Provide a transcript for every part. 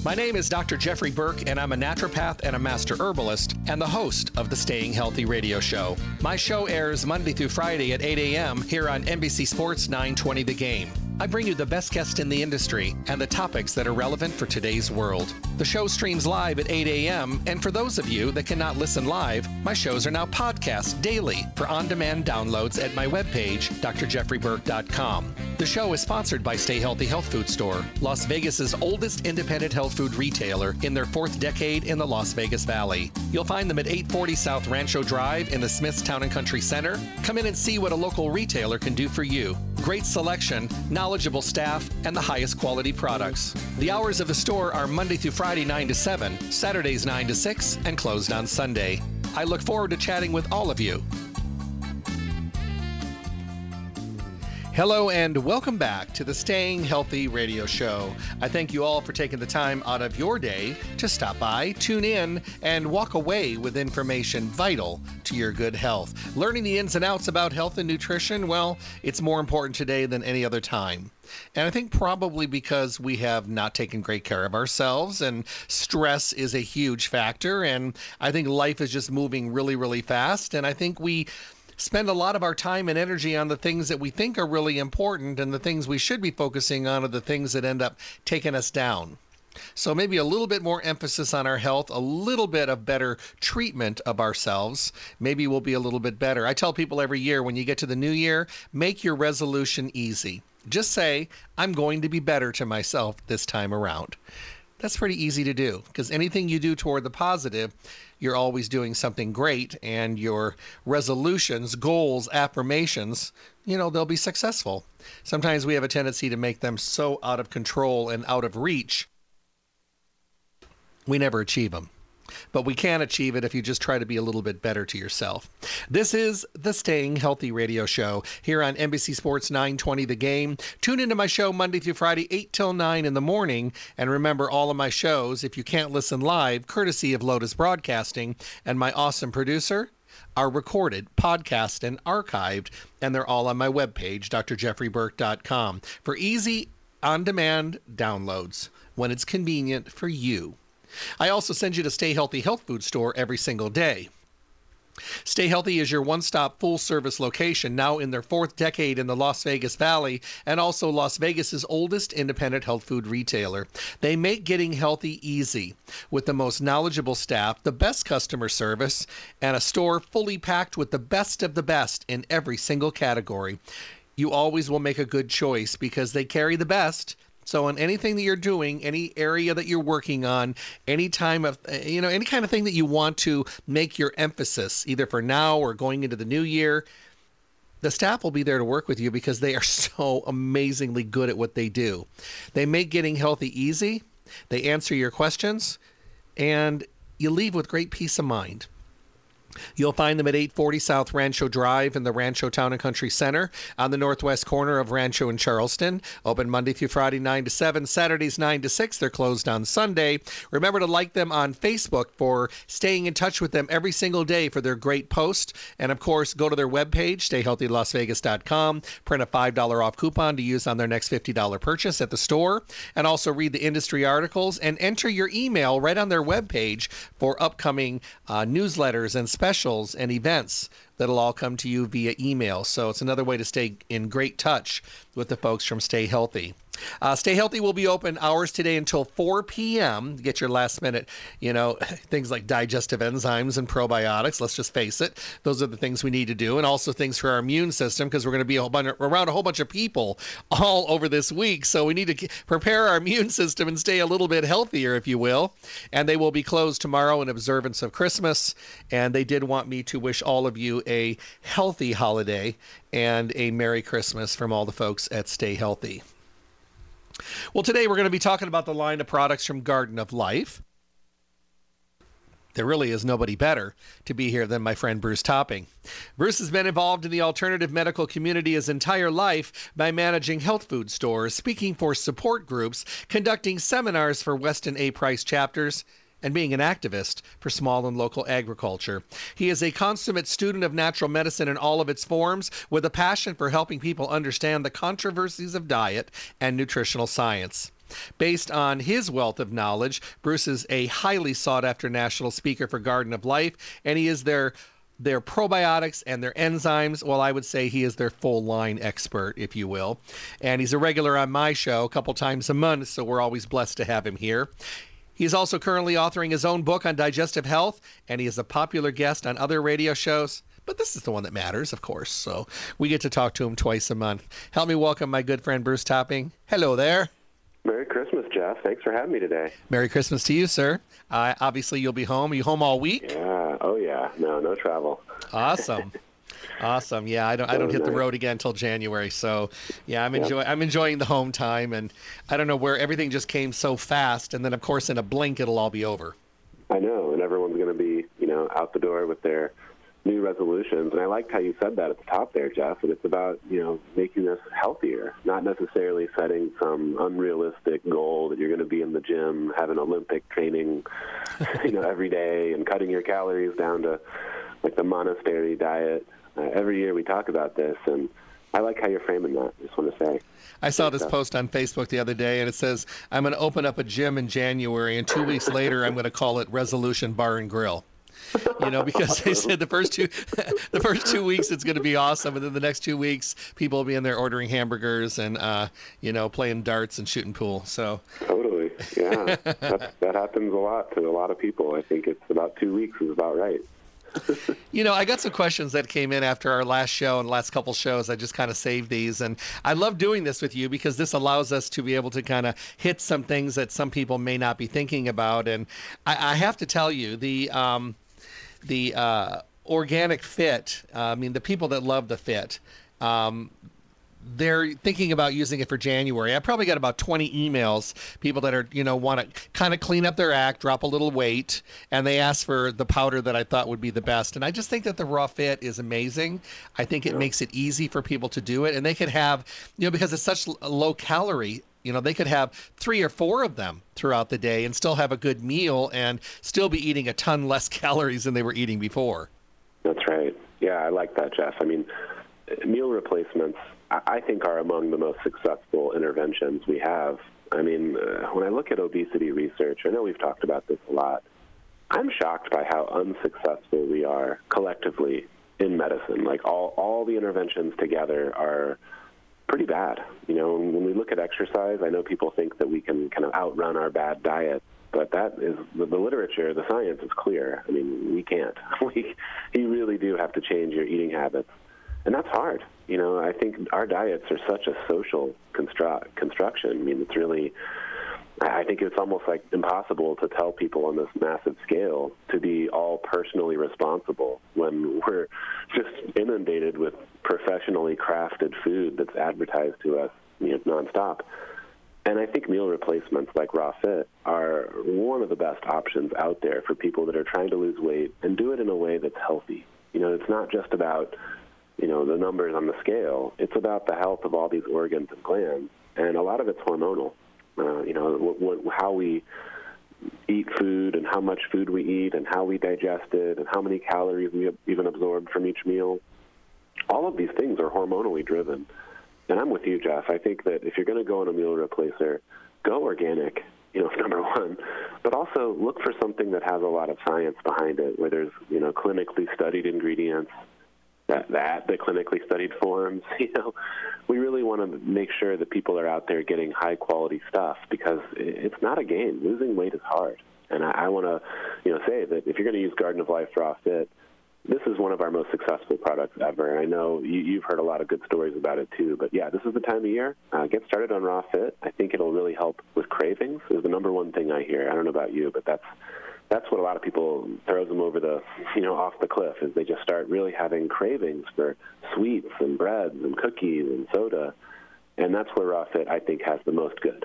My name is Dr. Jeffrey Burke, and I'm a naturopath and a master herbalist and the host of the Staying Healthy radio show. My show airs Monday through Friday at 8 a.m. here on NBC Sports 920 The Game. I bring you the best guests in the industry and the topics that are relevant for today's world. The show streams live at 8 a.m., and for those of you that cannot listen live, my shows are now podcast daily for on-demand downloads at my webpage, drjeffreyburke.com. The show is sponsored by Stay Healthy Health Food Store, Las Vegas's oldest independent health food retailer in their fourth decade in the Las Vegas Valley. You'll find them at 840 South Rancho Drive in the Smiths Town and Country Center. Come in and see what a local retailer can do for you. Great selection, knowledgeable staff, and the highest quality products. The hours of the store are Monday through Friday 9 to 7, Saturdays 9 to 6, and closed on Sunday. I look forward to chatting with all of you. Hello and welcome back to the Staying Healthy radio show. I thank you all for taking the time out of your day to stop by, tune in, and walk away with information vital to your good health. Learning the ins and outs about health and nutrition, well, it's more important today than any other time. And I think probably because we have not taken great care of ourselves, and stress is a huge factor, and I think life is just moving really, really fast, and I think we spend a lot of our time and energy on the things that we think are really important, and the things we should be focusing on are the things that end up taking us down. So maybe a little bit more emphasis on our health, a little bit of better treatment of ourselves. Maybe we'll be a little bit better. I tell people every year, when you get to the new year, make your resolution easy. Just say, I'm going to be better to myself this time around. That's pretty easy to do, because anything you do toward the positive, you're always doing something great, and your resolutions, goals, affirmations, they'll be successful. Sometimes we have a tendency to make them so out of control and out of reach, we never achieve them. But we can achieve it if you just try to be a little bit better to yourself. This is the Staying Healthy radio show here on NBC Sports 920 The Game. Tune into my show Monday through Friday, 8 till 9 in the morning. And remember, all of my shows, if you can't listen live, courtesy of Lotus Broadcasting and my awesome producer, are recorded, podcast, and archived. And they're all on my webpage, drjeffreyburke.com, for easy on-demand downloads when it's convenient for you. I also send you to Stay Healthy Health Food Store every single day. Stay Healthy is your one-stop full-service location, now in their fourth decade in the Las Vegas Valley, and also Las Vegas's oldest independent health food retailer. They make getting healthy easy, with the most knowledgeable staff, the best customer service, and a store fully packed with the best of the best in every single category. You always will make a good choice because they carry the best. So in anything that you're doing, any area that you're working on, any time of, any kind of thing that you want to make your emphasis, either for now or going into the new year, the staff will be there to work with you because they are so amazingly good at what they do. They make getting healthy easy. They answer your questions, and you leave with great peace of mind. You'll find them at 840 South Rancho Drive in the Rancho Town and Country Center on the northwest corner of Rancho and Charleston. Open Monday through Friday 9 to 7, Saturdays 9 to 6. They're closed on Sunday. Remember to like them on Facebook for staying in touch with them every single day for their great posts. And of course, go to their webpage, stayhealthylasvegas.com, print a $5 off coupon to use on their next $50 purchase at the store. And also read the industry articles and enter your email right on their webpage for upcoming newsletters and specials and events that'll all come to you via email. So it's another way to stay in great touch with the folks from Stay Healthy. Stay Healthy will be open hours today until 4 p.m. to get your last minute, things like digestive enzymes and probiotics. Let's just face it. Those are the things we need to do. And also things for our immune system, because we're going to be around a whole bunch of people all over this week. So we need to prepare our immune system and stay a little bit healthier, if you will. And they will be closed tomorrow in observance of Christmas. And they did want me to wish all of you a healthy holiday and a Merry Christmas from all the folks at Stay Healthy. Well, today we're going to be talking about the line of products from Garden of Life. There really is nobody better to be here than my friend Bruce Topping. Bruce has been involved in the alternative medical community his entire life by managing health food stores, speaking for support groups, conducting seminars for Weston A. Price chapters, and being an activist for small and local agriculture. He is a consummate student of natural medicine in all of its forms, with a passion for helping people understand the controversies of diet and nutritional science. Based on his wealth of knowledge, Bruce is a highly sought-after national speaker for Garden of Life, and he is their probiotics and their enzymes. Well, I would say he is their full line expert, if you will. And he's a regular on my show a couple times a month, so we're always blessed to have him here. He's also currently authoring his own book on digestive health, and he is a popular guest on other radio shows. But this is the one that matters, of course, so we get to talk to him twice a month. Help me welcome my good friend Bruce Topping. Hello there. Merry Christmas, Jeff. Thanks for having me today. Merry Christmas to you, sir. Obviously, you'll be home. Are you home all week? Yeah. Oh, yeah. No travel. Awesome. Awesome. Yeah, I don't hit the road again until January. So, yeah, I'm enjoying the home time, and I don't know where everything just came so fast, and then of course in a blink it'll all be over. I know, and everyone's going to be, out the door with their new resolutions. And I liked how you said that at the top there, Jeff. And it's about, making us healthier, not necessarily setting some unrealistic goal that you're going to be in the gym, having Olympic training, every day and cutting your calories down to like the monastery diet. Every year we talk about this, and I like how you're framing that. I just want to say. I saw this post on Facebook the other day, and it says, I'm going to open up a gym in January, and 2 weeks later I'm going to call it Resolution Bar and Grill. Because they said the first 2 weeks it's going to be awesome, and then the next 2 weeks people will be in there ordering hamburgers and playing darts and shooting pool. So totally, yeah, that happens a lot to a lot of people. I think it's about 2 weeks is about right. I got some questions that came in after our last show and last couple shows. I just kind of saved these, and I love doing this with you because this allows us to be able to kind of hit some things that some people may not be thinking about. And I have to tell you, the organic fit, the people that love the fit, they're thinking about using it for January. I probably got about 20 emails, people that are, want to kind of clean up their act, drop a little weight, and they ask for the powder that I thought would be the best. And I just think that the Raw Fit is amazing. I think it makes it easy for people to do it. And they could have, because it's such a low calorie, they could have 3 or 4 of them throughout the day and still have a good meal and still be eating a ton less calories than they were eating before. That's right. Yeah, I like that, Jeff. Meal replacements, I think, are among the most successful interventions we have. When I look at obesity research, I know we've talked about this a lot, I'm shocked by how unsuccessful we are collectively in medicine. Like all the interventions together are pretty bad. When we look at exercise, I know people think that we can kind of outrun our bad diet, but that is the literature, the science is clear. We can't. You really do have to change your eating habits. And that's hard. I think our diets are such a social construction. It's really, I think it's almost like impossible to tell people on this massive scale to be all personally responsible when we're just inundated with professionally crafted food that's advertised to us nonstop. And I think meal replacements like Raw Fit are one of the best options out there for people that are trying to lose weight and do it in a way that's healthy. It's not just about the numbers on the scale. It's about the health of all these organs and glands, and a lot of it's hormonal. How we eat food and how much food we eat and how we digest it and how many calories we even absorb from each meal. All of these things are hormonally driven. And I'm with you, Jeff. I think that if you're going to go on a meal replacer, go organic, number one, but also look for something that has a lot of science behind it, where there's, clinically studied ingredients, the clinically studied forms. We really want to make sure that people are out there getting high quality stuff, because it's not a game. Losing weight is hard. And I want to, say that if you're going to use Garden of Life Raw Fit, this is one of our most successful products ever. I know you've heard a lot of good stories about it too, but yeah, this is the time of year. Get started on Raw Fit. I think it'll really help with cravings. Is the number one thing I hear. I don't know about you, but that's what a lot of people throws them over the, off the cliff, is they just start really having cravings for sweets and breads and cookies and soda. And that's where Raw Fit, I think, has the most good.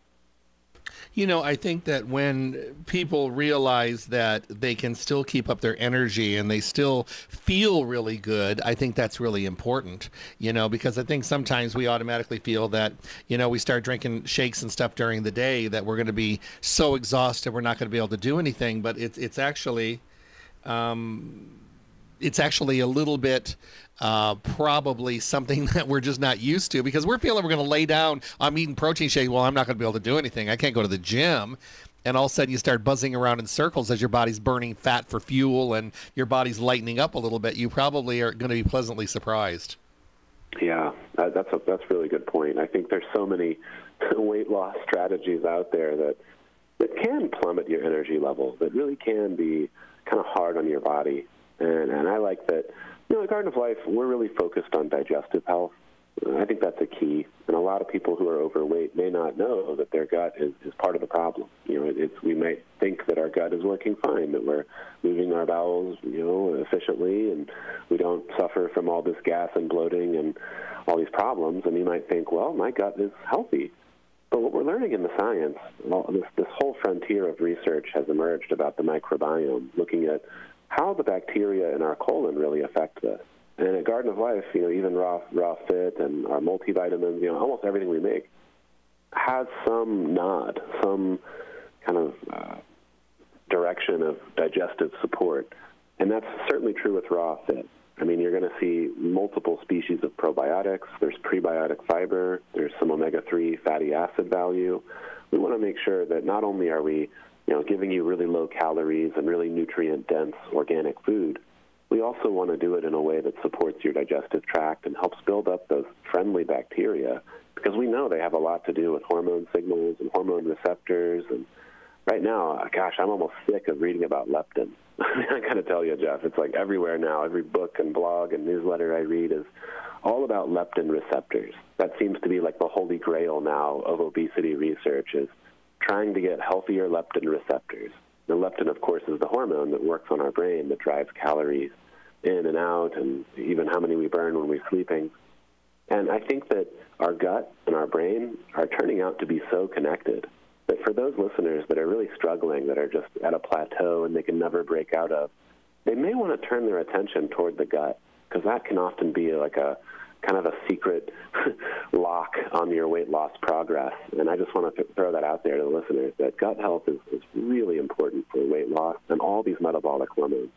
I think that when people realize that they can still keep up their energy and they still feel really good, I think that's really important, because I think sometimes we automatically feel that, we start drinking shakes and stuff during the day that we're going to be so exhausted we're not going to be able to do anything. But it's actually it's actually a little bit probably something that we're just not used to, because we're feeling we're going to lay down. I'm eating protein shake. Well, I'm not going to be able to do anything. I can't go to the gym. And all of a sudden you start buzzing around in circles as your body's burning fat for fuel and your body's lightening up a little bit. You probably are going to be pleasantly surprised. Yeah, that's a really good point. I think there's so many weight loss strategies out there that can plummet your energy levels, that really can be kind of hard on your body. And I like that, at Garden of Life, we're really focused on digestive health. I think that's a key. And a lot of people who are overweight may not know that their gut is part of the problem. We might think that our gut is working fine, that we're moving our bowels, efficiently, and we don't suffer from all this gas and bloating and all these problems. And you might think, well, my gut is healthy. But what we're learning in the science, this whole frontier of research has emerged about the microbiome, looking at how the bacteria in our colon really affect this. And at Garden of Life, even Raw Fit and our multivitamins, almost everything we make has some nod, some kind of direction of digestive support. And that's certainly true with Raw Fit. I mean, you're going to see multiple species of probiotics. There's prebiotic fiber. There's some omega-3 fatty acid value. We want to make sure that not only are we, giving you really low calories and really nutrient-dense organic food, we also want to do it in a way that supports your digestive tract and helps build up those friendly bacteria, because we know they have a lot to do with hormone signals and hormone receptors. And right now, gosh, I'm almost sick of reading about leptin. I got to tell you, Jeff, it's like everywhere now. Every book and blog and newsletter I read is all about leptin receptors. That seems to be like the holy grail now of obesity research, is trying to get healthier leptin receptors. The leptin, of course, is the hormone that works on our brain, that drives calories in and out, and even how many we burn when we're sleeping. And I think that our gut and our brain are turning out to be so connected that for those listeners that are really struggling, that are just at a plateau and they can never break out of, they may want to turn their attention toward the gut, because that can often be like a kind of a secret lock on your weight loss progress. And I just want to throw that out there to the listeners, that gut health is really important for weight loss and all these metabolic hormones.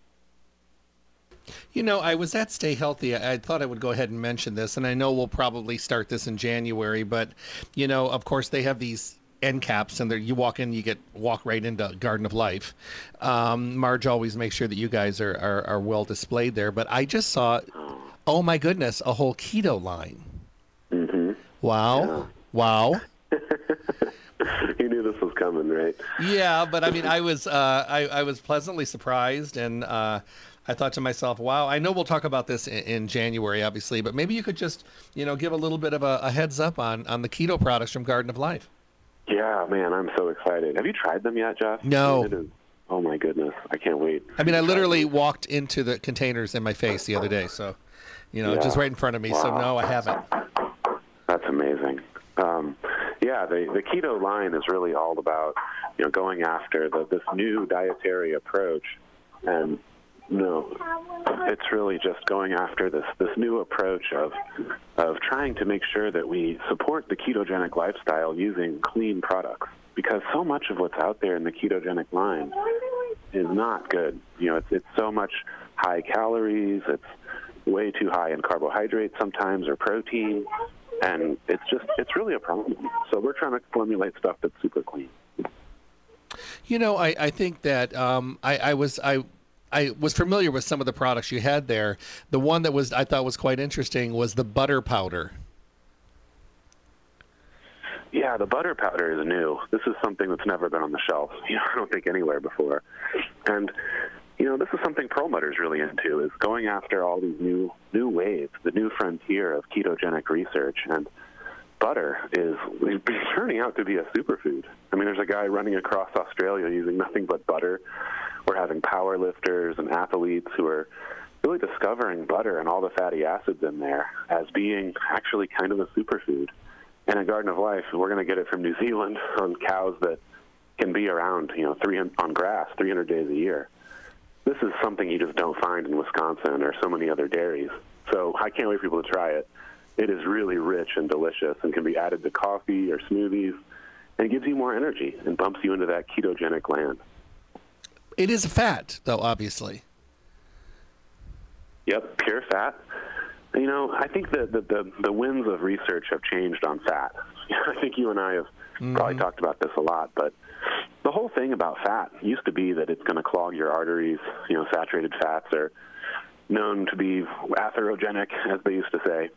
I was at Stay Healthy. I thought I would go ahead and mention this, and I know we'll probably start this in January, but, of course, they have these end caps, and you walk in, you walk right into Garden of Life. Marge always makes sure that you guys are well displayed there, but I just saw, oh my goodness, a whole keto line. Mm-hmm. Wow. Yeah. Wow. You knew this was coming, right? Yeah, but I mean, I was pleasantly surprised, and I thought to myself, wow, I know we'll talk about this in January, obviously, but maybe you could just, give a little bit of a heads up on the keto products from Garden of Life. Yeah, man, I'm so excited. Have you tried them yet, Jeff? No. Oh, my goodness. I can't wait. I mean, I literally walked into the containers in my face the other day, so, just right in front of me. Wow. So, no, I haven't. That's amazing. The keto line is really all about, going after this new dietary approach. And, it's really just going after this new approach of trying to make sure that we support the ketogenic lifestyle using clean products, because so much of what's out there in the ketogenic line is not good. It's so much high calories, it's way too high in carbohydrates sometimes, or protein, and it's really a problem. So we're trying to formulate stuff that's super clean. I think that I was familiar with some of the products you had there. The one that I thought was quite interesting was the butter powder. Yeah, the butter powder is new. This is something that's never been on the shelf, I don't think anywhere before. And, this is something Perlmutter's really into, is going after all these new waves, the new frontier of ketogenic research. And butter is turning out to be a superfood. I mean, there's a guy running across Australia using nothing but butter. We're having power lifters and athletes who are really discovering butter and all the fatty acids in there as being actually kind of a superfood. And at Garden of Life, we're going to get it from New Zealand on cows that can be around, on grass 300 days a year. This is something you just don't find in Wisconsin or so many other dairies. So I can't wait for people to try it. It is really rich and delicious and can be added to coffee or smoothies, and it gives you more energy and bumps you into that ketogenic land. It is a fat, though, obviously. Yep, pure fat. You know, I think that the winds of research have changed on fat. I think you and I have probably talked about this a lot, but the whole thing about fat used to be that it's going to clog your arteries. You know, saturated fats are known to be atherogenic, as they used to say.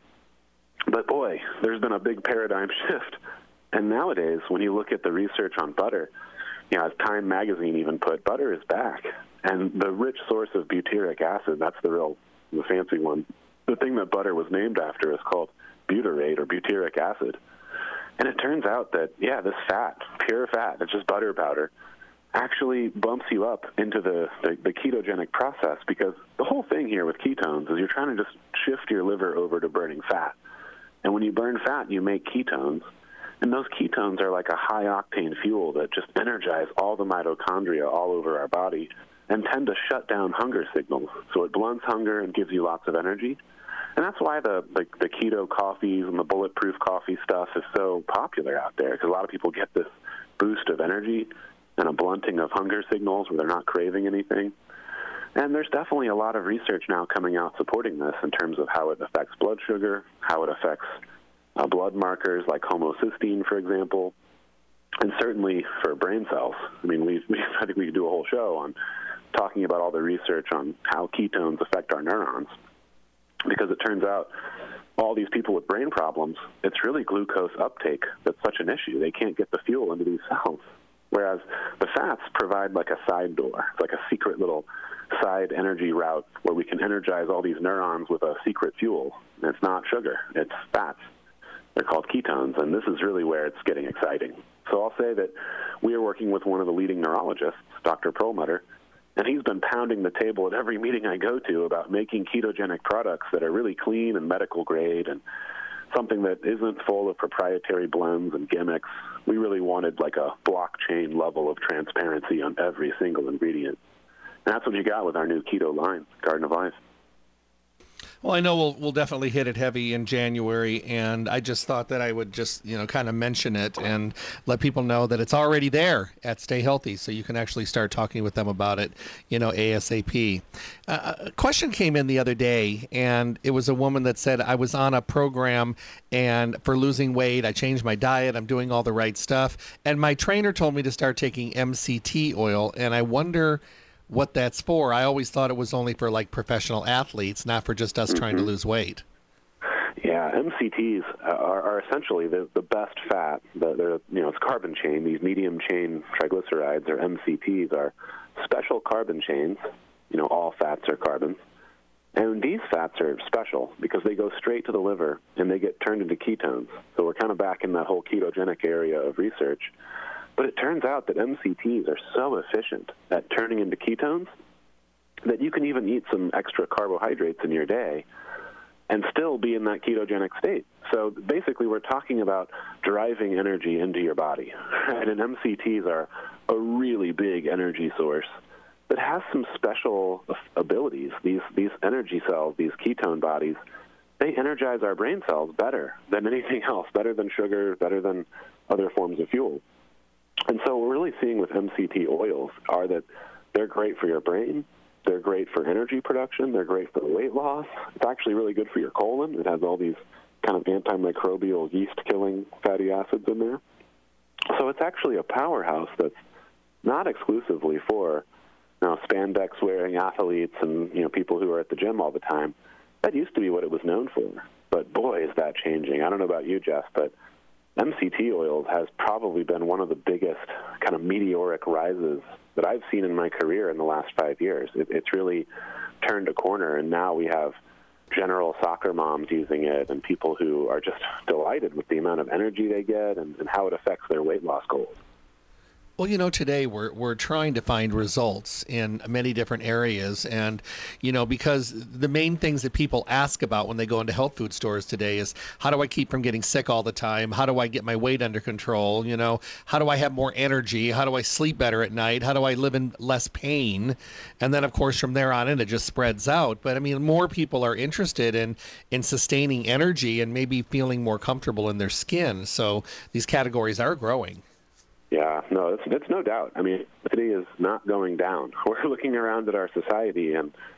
But boy, there's been a big paradigm shift. And nowadays, when you look at the research on butter, you know, as Time magazine even put, butter is back. And the rich source of butyric acid, that's the fancy one. The thing that butter was named after is called butyrate or butyric acid. And it turns out that, yeah, this fat, pure fat, it's just butter powder, actually bumps you up into the ketogenic process, because the whole thing here with ketones is you're trying to just shift your liver over to burning fat. And when you burn fat, you make ketones. And those ketones are like a high-octane fuel that just energize all the mitochondria all over our body and tend to shut down hunger signals. So it blunts hunger and gives you lots of energy. And that's why the keto coffees and the bulletproof coffee stuff is so popular out there, because a lot of people get this boost of energy and a blunting of hunger signals where they're not craving anything. And there's definitely a lot of research now coming out supporting this in terms of how it affects blood sugar, how it affects blood markers like homocysteine, for example, and certainly for brain cells. I mean, I think we could do a whole show on talking about all the research on how ketones affect our neurons, because it turns out all these people with brain problems, it's really glucose uptake that's such an issue. They can't get the fuel into these cells, whereas the fats provide like a side door. It's like a secret little side energy route where we can energize all these neurons with a secret fuel. And it's not sugar, it's fats. They're called ketones, and this is really where it's getting exciting. So I'll say that we are working with one of the leading neurologists, Dr. Perlmutter, and he's been pounding the table at every meeting I go to about making ketogenic products that are really clean and medical grade and something that isn't full of proprietary blends and gimmicks. We really wanted like a blockchain level of transparency on every single ingredient. And that's what you got with our new keto line, Garden of Life. Well, I know we'll definitely hit it heavy in January, and I just thought that I would just, kind of mention it and let people know that it's already there at Stay Healthy, so you can actually start talking with them about it, ASAP. A question came in the other day, and it was a woman that said, I was on a program, and for losing weight, I changed my diet, I'm doing all the right stuff, and my trainer told me to start taking MCT oil, and I wonder what that's for. I always thought it was only for like professional athletes, not for just us trying to lose weight. Yeah, MCTs are essentially the best fat. It's carbon chain. These medium chain triglycerides, or MCTs, are special carbon chains. All fats are carbons. And these fats are special because they go straight to the liver and they get turned into ketones. So we're kind of back in that whole ketogenic area of research. But it turns out that MCTs are so efficient at turning into ketones that you can even eat some extra carbohydrates in your day and still be in that ketogenic state. So basically we're talking about driving energy into your body. Right? And MCTs are a really big energy source that has some special abilities. These energy cells, these ketone bodies, they energize our brain cells better than anything else, better than sugar, better than other forms of fuel. And so what we're really seeing with MCT oils are that they're great for your brain, they're great for energy production, they're great for weight loss. It's actually really good for your colon. It has all these kind of antimicrobial yeast-killing fatty acids in there. So it's actually a powerhouse that's not exclusively for spandex-wearing athletes and people who are at the gym all the time. That used to be what it was known for. But boy, is that changing. I don't know about you, Jeff, but MCT oils has probably been one of the biggest kind of meteoric rises that I've seen in my career in the last 5 years. It's really turned a corner, and now we have general soccer moms using it and people who are just delighted with the amount of energy they get and how it affects their weight loss goals. Well, today we're trying to find results in many different areas. And, because the main things that people ask about when they go into health food stores today is, how do I keep from getting sick all the time? How do I get my weight under control? How do I have more energy? How do I sleep better at night? How do I live in less pain? And then, of course, from there on in, it just spreads out. But, more people are interested in sustaining energy and maybe feeling more comfortable in their skin. So these categories are growing. Yeah, no, it's no doubt. Obesity is not going down. We're looking around at our society, and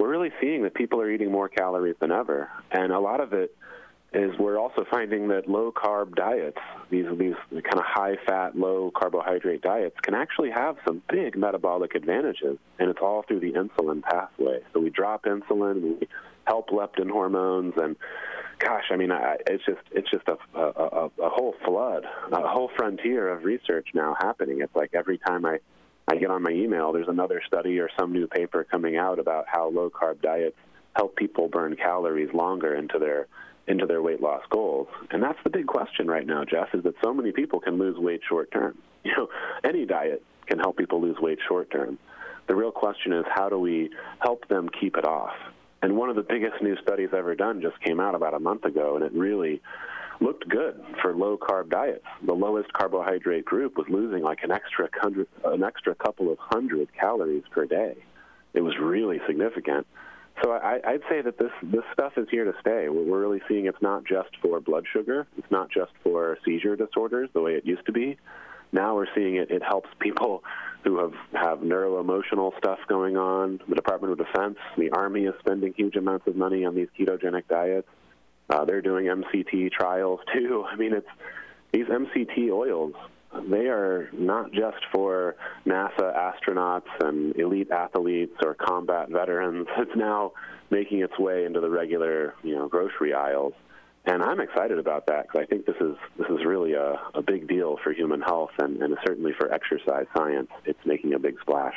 we're really seeing that people are eating more calories than ever. And a lot of it is we're also finding that low-carb diets, these kind of high-fat, low-carbohydrate diets, can actually have some big metabolic advantages, and it's all through the insulin pathway. So we drop insulin, we help leptin hormones, and gosh, I mean, it's just a whole flood, a whole frontier of research now happening. It's like every time I get on my email, there's another study or some new paper coming out about how low-carb diets help people burn calories longer into their weight loss goals. And that's the big question right now, Jeff, is that so many people can lose weight short term. You know, any diet can help people lose weight short term. The real question is, how do we help them keep it off? And one of the biggest new studies ever done just came out about a month ago, and it really looked good for low-carb diets. The lowest carbohydrate group was losing like an extra couple of hundred calories per day. It was really significant. So I'd say that this stuff is here to stay. We're really seeing it's not just for blood sugar. It's not just for seizure disorders the way it used to be. Now we're seeing it helps people who have neuroemotional stuff going on. The Department of Defense, the Army is spending huge amounts of money on these ketogenic diets. They're doing MCT trials too. I mean, these MCT oils, they are not just for NASA astronauts and elite athletes or combat veterans. It's now making its way into the regular, grocery aisles. And I'm excited about that because I think this is really a big deal for human health and certainly for exercise science. It's making a big splash.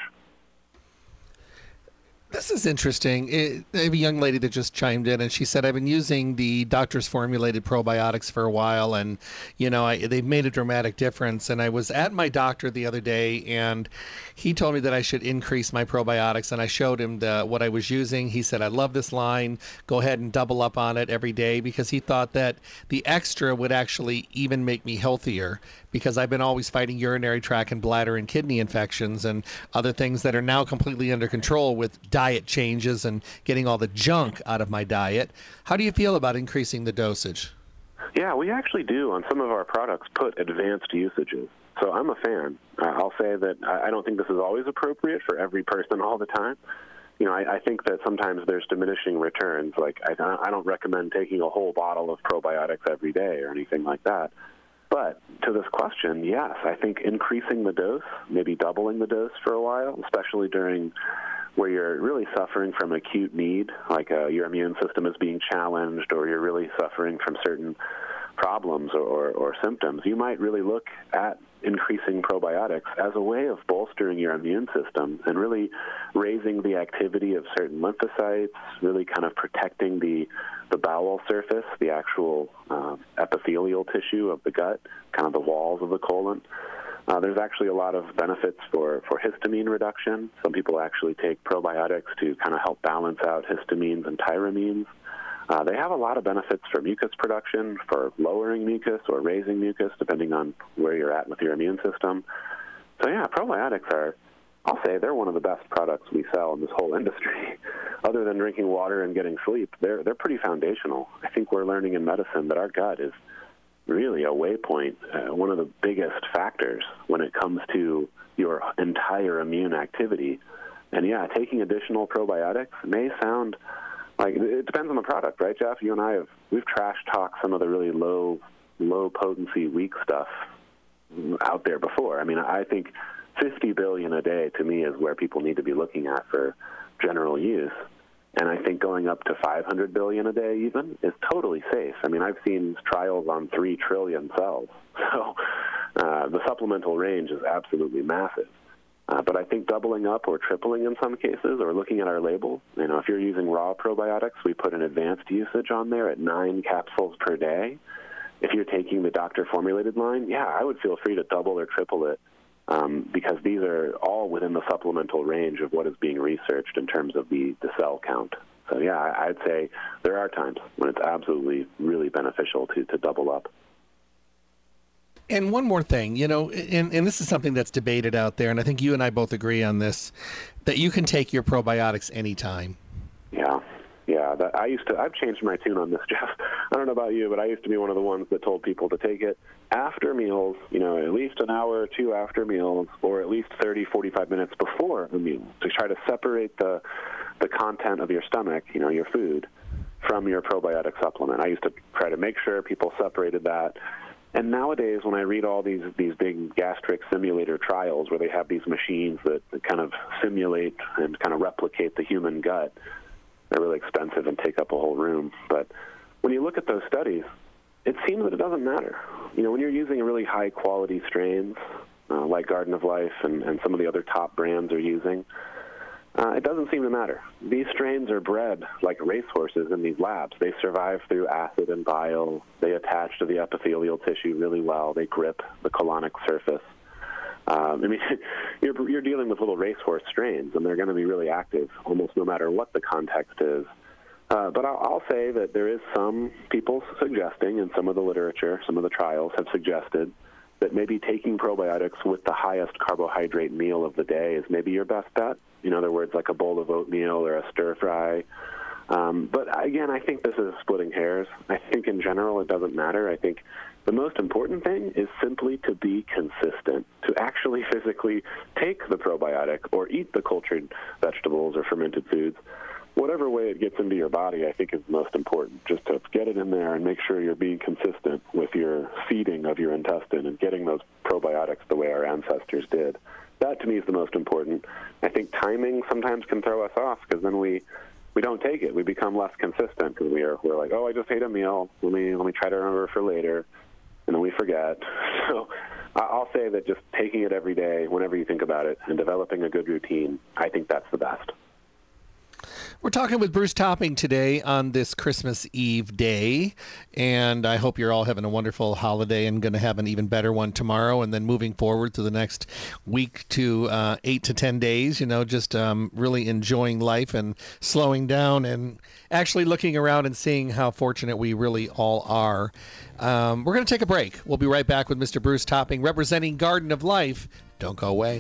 This is interesting. I have a young lady that just chimed in, and she said, I've been using the doctor's formulated probiotics for a while, and, they've made a dramatic difference. And I was at my doctor the other day, and he told me that I should increase my probiotics, and I showed him what I was using. He said, I love this line. Go ahead and double up on it every day, because he thought that the extra would actually even make me healthier, because I've been always fighting urinary tract and bladder and kidney infections and other things that are now completely under control with diet changes and getting all the junk out of my diet. How do you feel about increasing the dosage? Yeah, we actually do on some of our products put advanced usages. So I'm a fan. I'll say that I don't think this is always appropriate for every person all the time. I think that sometimes there's diminishing returns. Like I don't recommend taking a whole bottle of probiotics every day or anything like that. But to this question, yes, I think increasing the dose, maybe doubling the dose for a while, especially during where you're really suffering from acute need, like your immune system is being challenged or you're really suffering from certain problems or symptoms, you might really look at increasing probiotics as a way of bolstering your immune system and really raising the activity of certain lymphocytes, really kind of protecting the bowel surface, the actual epithelial tissue of the gut, kind of the walls of the colon. There's actually a lot of benefits for histamine reduction. Some people actually take probiotics to kind of help balance out histamines and tyramines. They have a lot of benefits for mucus production, for lowering mucus or raising mucus, depending on where you're at with your immune system. So yeah, probiotics are, I'll say, they're one of the best products we sell in this whole industry. Other than drinking water and getting sleep, they're pretty foundational. I think we're learning in medicine that our gut is really a waypoint, one of the biggest factors when it comes to your entire immune activity. And yeah, taking additional probiotics may sound like, it depends on the product, right, Jeff? You and I we've trash talked some of the really low potency, weak stuff out there before. I mean, I think 50 billion a day to me is where people need to be looking at for general use. And I think going up to 500 billion a day even is totally safe. I mean, I've seen trials on 3 trillion cells. So the supplemental range is absolutely massive. But I think doubling up or tripling in some cases, or looking at our label, if you're using raw probiotics, we put an advanced usage on there at 9 capsules per day. If you're taking the doctor-formulated line, yeah, I would feel free to double or triple it, because these are all within the supplemental range of what is being researched in terms of the cell count. So, yeah, I'd say there are times when it's absolutely really beneficial to double up. And one more thing, and this is something that's debated out there, and I think you and I both agree on this, that you can take your probiotics anytime. Yeah. I've changed my tune on this, Jeff. I don't know about you, but I used to be one of the ones that told people to take it after meals, at least an hour or two after meals, or at least 30, 45 minutes before a meal, to try to separate the the content of your stomach, your food, from your probiotic supplement. I used to try to make sure people separated that. And nowadays, when I read all these big gastric simulator trials where they have these machines that kind of simulate and kind of replicate the human gut, they're really expensive and take up a whole room. But when you look at those studies, it seems that it doesn't matter. When you're using really high-quality strains, like Garden of Life and some of the other top brands are using, it doesn't seem to matter. These strains are bred like racehorses in these labs. They survive through acid and bile. They attach to the epithelial tissue really well. They grip the colonic surface. You're dealing with little racehorse strains, and they're going to be really active almost no matter what the context is. But I'll say that there is some people suggesting, in some of the literature, some of the trials have suggested that maybe taking probiotics with the highest carbohydrate meal of the day is maybe your best bet. In other words, like a bowl of oatmeal or a stir fry. But again, I think this is splitting hairs. I think in general it doesn't matter. I think the most important thing is simply to be consistent, to actually physically take the probiotic or eat the cultured vegetables or fermented foods. Whatever way it gets into your body, I think is most important. Just to get it in there and make sure you're being consistent with your feeding of your intestine and getting those probiotics the way our ancestors did. That, to me, is the most important. I think timing sometimes can throw us off because then we don't take it. We become less consistent because we're like, I just ate a meal. Let me try to remember for later, and then we forget. So I'll say that just taking it every day, whenever you think about it, and developing a good routine, I think that's the best. We're talking with Bruce Topping today on this Christmas Eve day, and I hope you're all having a wonderful holiday and going to have an even better one tomorrow, and then moving forward to the next week to 8 to 10 days, just really enjoying life and slowing down and actually looking around and seeing how fortunate we really all are. We're going to take a break. We'll be right back with Mr. Bruce Topping, representing Garden of Life. Don't go away.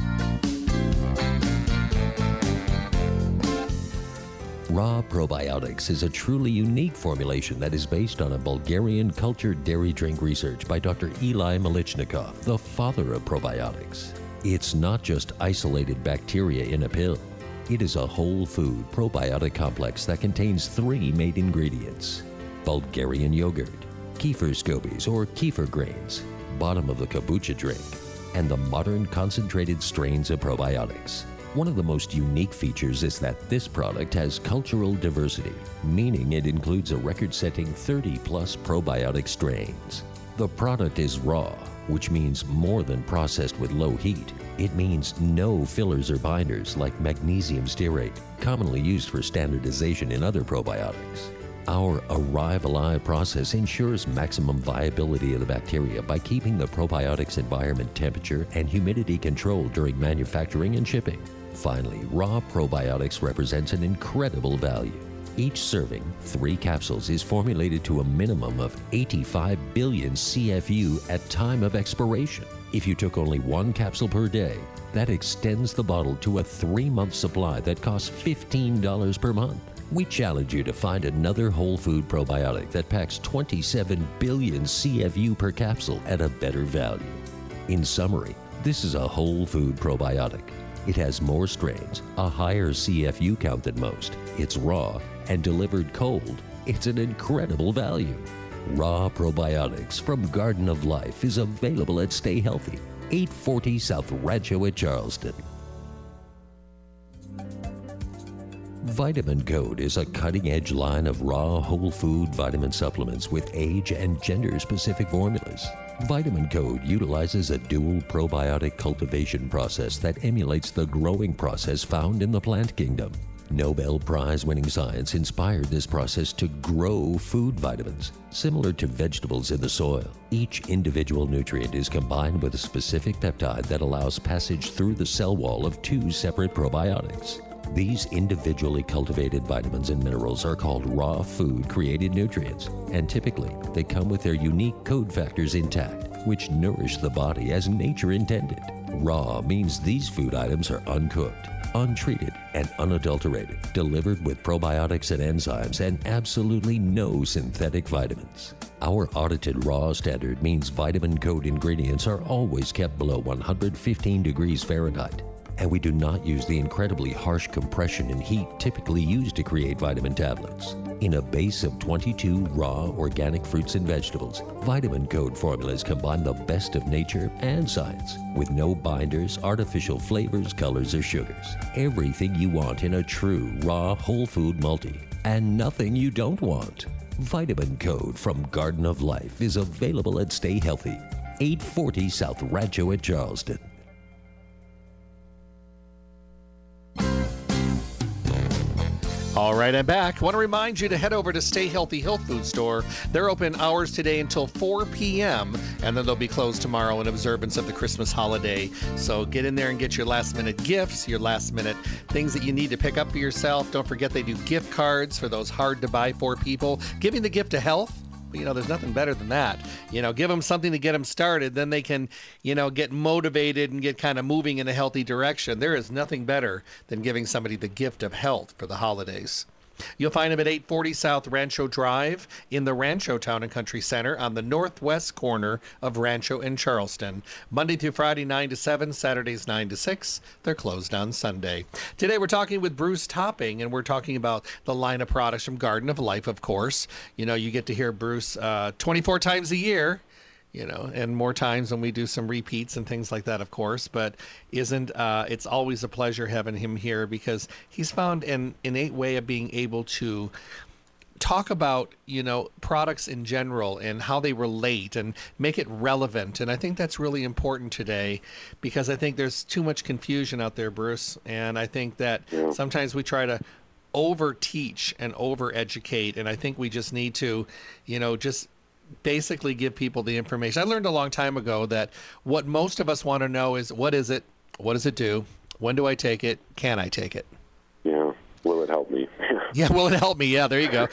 Raw Probiotics is a truly unique formulation that is based on a Bulgarian cultured dairy drink research by Dr. Eli Malichnikov, the father of probiotics. It's not just isolated bacteria in a pill. It is a whole food probiotic complex that contains 3 main ingredients: Bulgarian yogurt, kefir scobies or kefir grains, bottom of the kombucha drink, and the modern concentrated strains of probiotics. One of the most unique features is that this product has cultural diversity, meaning it includes a record-setting 30-plus probiotic strains. The product is raw, which means more than processed with low heat. It means no fillers or binders like magnesium stearate, commonly used for standardization in other probiotics. Our Arrive Alive process ensures maximum viability of the bacteria by keeping the probiotics environment temperature and humidity controlled during manufacturing and shipping. Finally, Raw Probiotics represents an incredible value. Each serving, 3 capsules, is formulated to a minimum of 85 billion CFU at time of expiration. If you took only 1 capsule per day, that extends the bottle to a 3-month supply that costs $15 per month. We challenge you to find another whole food probiotic that packs 27 billion CFU per capsule at a better value. In summary, this is a whole food probiotic. It has more strains, a higher CFU count than most. It's raw and delivered cold. It's an incredible value. Raw Probiotics from Garden of Life is available at Stay Healthy, 840 South Rancho at Charleston. Vitamin Code is a cutting-edge line of raw whole food vitamin supplements with age and gender-specific formulas. Vitamin Code utilizes a dual probiotic cultivation process that emulates the growing process found in the plant kingdom. Nobel Prize-winning science inspired this process to grow food vitamins, similar to vegetables in the soil. Each individual nutrient is combined with a specific peptide that allows passage through the cell wall of 2 separate probiotics. These individually cultivated vitamins and minerals are called raw food created nutrients, and typically they come with their unique code factors intact, which nourish the body as nature intended. Raw means these food items are uncooked, untreated, and unadulterated, delivered with probiotics and enzymes and absolutely no synthetic vitamins. Our audited raw standard means Vitamin Code ingredients are always kept below 115 degrees Fahrenheit. And we do not use the incredibly harsh compression and heat typically used to create vitamin tablets. In a base of 22 raw organic fruits and vegetables, Vitamin Code formulas combine the best of nature and science with no binders, artificial flavors, colors, or sugars. Everything you want in a true raw whole food multi, and nothing you don't want. Vitamin Code from Garden of Life is available at Stay Healthy, 840 South Rancho at Charleston. All right, I'm back. I want to remind you to head over to Stay Healthy Health Food Store. They're open hours today until 4 p.m., and then they'll be closed tomorrow in observance of the Christmas holiday. So get in there and get your last-minute gifts, your last-minute things that you need to pick up for yourself. Don't forget they do gift cards for those hard-to-buy-for people. Giving the gift of health. You know, there's nothing better than that. You know, give them something to get them started. Then they can, you know, get motivated and get kind of moving in a healthy direction. There is nothing better than giving somebody the gift of health for the holidays. You'll find them at 840 South Rancho Drive in the Rancho Town and Country Center on the northwest corner of Rancho and Charleston. Monday through Friday, 9 to 7, Saturdays 9 to 6. They're closed on Sunday. Today we're talking with Bruce Topping, and we're talking about the line of products from Garden of Life, of course. You know, you get to hear Bruce 24 times a year. You know, and more times when we do some repeats and things like that, of course. But it's always a pleasure having him here because he's found an innate way of being able to talk about, you know, products in general and how they relate and make it relevant. And I think that's really important today because I think there's too much confusion out there, Bruce. And I think that sometimes we try to over-teach and over-educate. And I think we just need to, you know, just basically give people the information. I learned a long time ago that what most of us want to know is what is it? What does it do? When do I take it? Can I take it? Yeah. Will it help me? Yeah, will it help me? Yeah, there you go.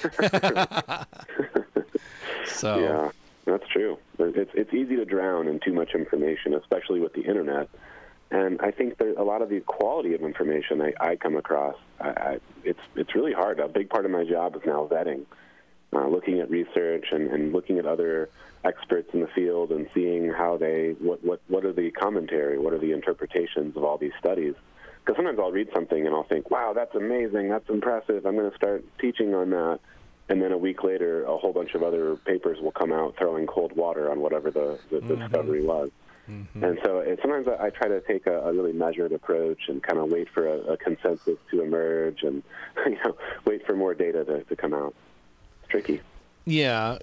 So yeah, that's true. It's easy to drown in too much information, especially with the internet. And I think that a lot of the quality of information I come across, it's really hard. A big part of my job is now vetting. Looking at research and looking at other experts in the field and seeing how what are the commentary, what are the interpretations of all these studies. Because sometimes I'll read something and I'll think, wow, that's amazing, that's impressive, I'm going to start teaching on that. And then a week later, a whole bunch of other papers will come out throwing cold water on whatever the discovery was. Mm-hmm. And so sometimes I try to take a really measured approach and kind of wait for a consensus to emerge and wait for more data to come out. Tricky. Yeah.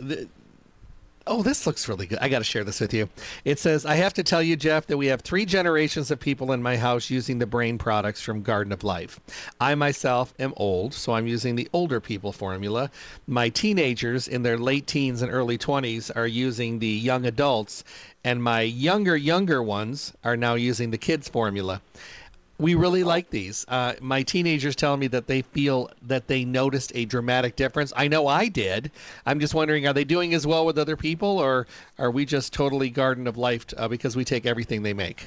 This looks really good. I got to share this with you. It says, I have to tell you, Jeff, that we have 3 generations of people in my house using the brain products from Garden of Life. I myself am old, so I'm using the older people formula. My teenagers in their late teens and early 20s are using the young adults, and my younger ones are now using the kids formula. We really like these. My teenagers tell me that they feel that they noticed a dramatic difference. I know I did. I'm just wondering, are they doing as well with other people, or are we just totally Garden of Life because we take everything they make?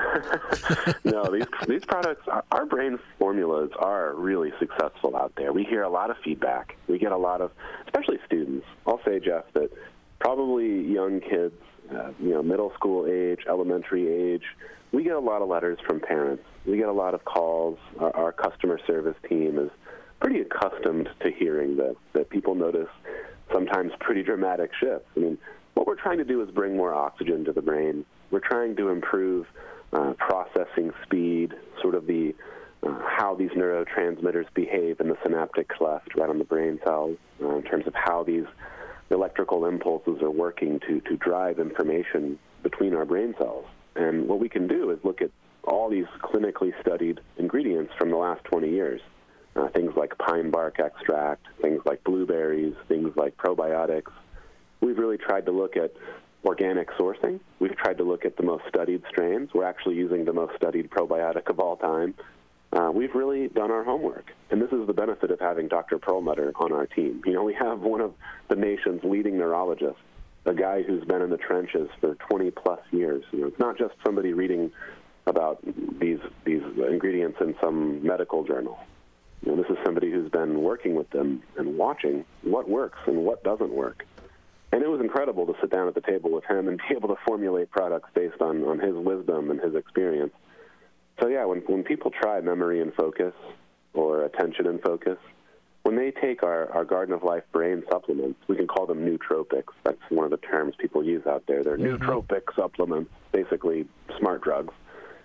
No, these products, our brain formulas are really successful out there. We hear a lot of feedback. We get a lot of, especially students. I'll say, Jeff, that probably young kids, middle school age, elementary age, we get a lot of letters from parents. We get a lot of calls. Our customer service team is pretty accustomed to hearing that people notice sometimes pretty dramatic shifts. I mean, what we're trying to do is bring more oxygen to the brain. We're trying to improve processing speed, sort of the how these neurotransmitters behave in the synaptic cleft right on the brain cells, in terms of how these electrical impulses are working to drive information between our brain cells. And what we can do is look at all these clinically studied ingredients from the last 20 years, things like pine bark extract, things like blueberries, things like probiotics. We've really tried to look at organic sourcing. We've tried to look at the most studied strains. We're actually using the most studied probiotic of all time. We've really done our homework. And this is the benefit of having Dr. Perlmutter on our team. We have one of the nation's leading neurologists, a guy who's been in the trenches for 20-plus years. It's not just somebody reading about these ingredients in some medical journal. This is somebody who's been working with them and watching what works and what doesn't work. And it was incredible to sit down at the table with him and be able to formulate products based on his wisdom and his experience. So yeah, when people try memory and focus or attention and focus, when they take our Garden of Life brain supplements, we can call them nootropics. That's one of the terms people use out there. They're nootropic supplements, basically smart drugs.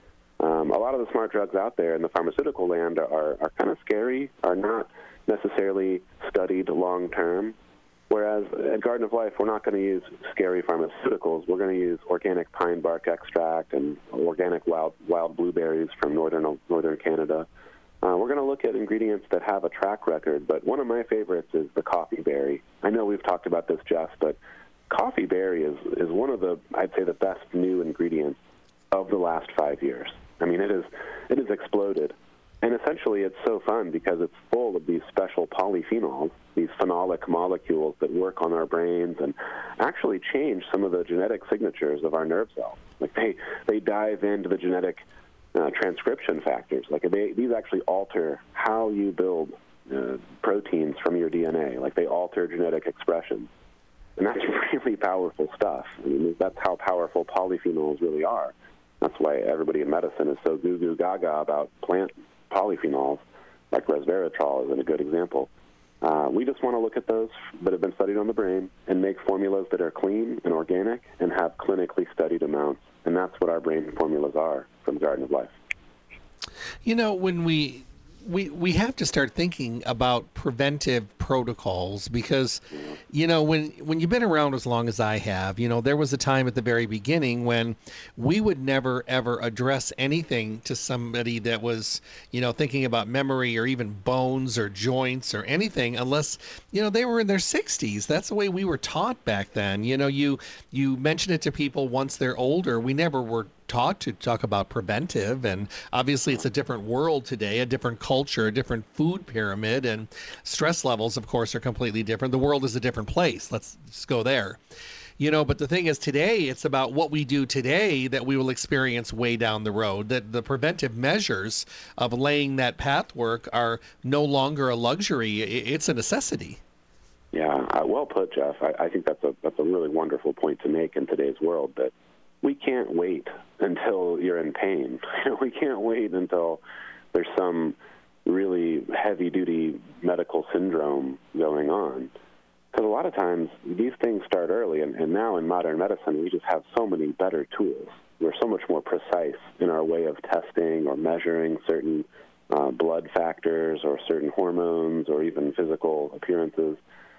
A lot of the smart drugs out there in the pharmaceutical land are kind of scary, are not necessarily studied long-term. Whereas at Garden of Life, we're not going to use scary pharmaceuticals. We're going to use organic pine bark extract and organic wild blueberries from northern Canada. We're going to look at ingredients that have a track record, but one of my favorites is the coffee berry. I know we've talked about this, Jeff, but coffee berry is one of the, I'd say, the best new ingredients of the last 5 years. I mean, it has exploded. And essentially it's so fun because it's full of these special polyphenols, these phenolic molecules that work on our brains and actually change some of the genetic signatures of our nerve cells. Like they dive into the genetic transcription factors. Like these actually alter how you build proteins from your DNA. Like they alter genetic expression. And that's really powerful stuff. I mean, that's how powerful polyphenols really are. That's why everybody in medicine is so goo-goo gaga about plant polyphenols, like resveratrol is a good example. We just want to look at those that have been studied on the brain and make formulas that are clean and organic and have clinically studied amounts. And that's what our brain formulas are from Garden of Life. You know, when we have to start thinking about preventive protocols because, you know, when you've been around as long as I have, you know, there was a time at the very beginning when we would never, ever address anything to somebody that was, you know, thinking about memory or even bones or joints or anything unless, you know, they were in their 60s. That's the way we were taught back then. You know, you mention it to people once they're older. We never were taught to talk about preventive, and obviously it's a different world today, a different culture, a different food pyramid, and stress levels, of course, are completely different. The world is a different place. Let's just go there. You know, but the thing is today, it's about what we do today that we will experience way down the road, that the preventive measures of laying that pathwork are no longer a luxury. It's a necessity. Yeah, well put, Jeff. I think that's a really wonderful point to make in today's world, that we can't wait until you're in pain. We can't wait until there's some really heavy-duty medical syndrome going on. Because a lot of times these things start early, and now in modern medicine we just have so many better tools. We're so much more precise in our way of testing or measuring certain blood factors or certain hormones or even physical appearances.